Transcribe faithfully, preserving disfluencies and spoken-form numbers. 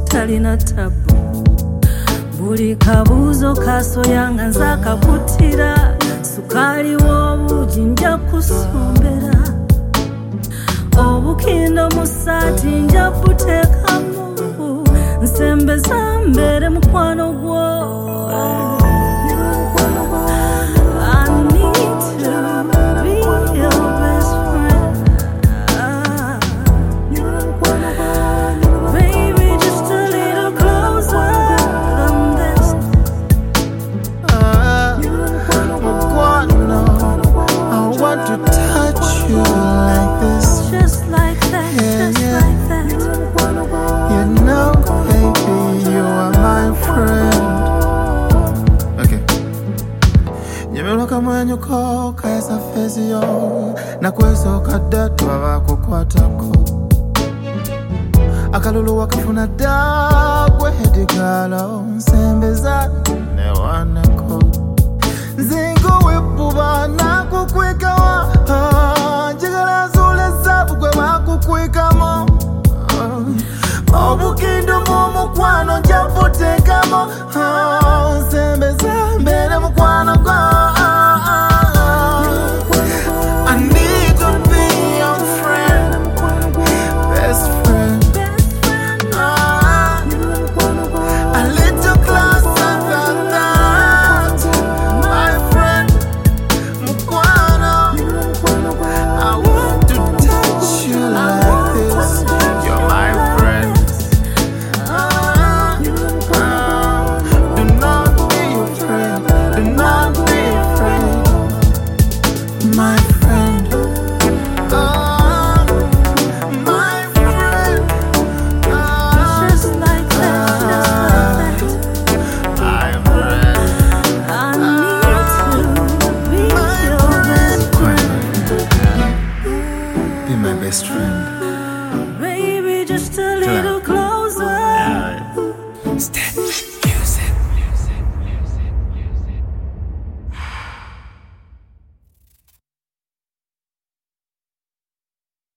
talina tabu. Buli kabuuzo kasoyanga nzakakutira. Sukali w'obuugi nja kusombera. Obukindo mu ssaati nja buteekamu. Nsembeza mbere mukwano gwo. Nyuko kaisa fezio na kwezo kadatu baba kukwatako akalulu wakafuna dagwe hediga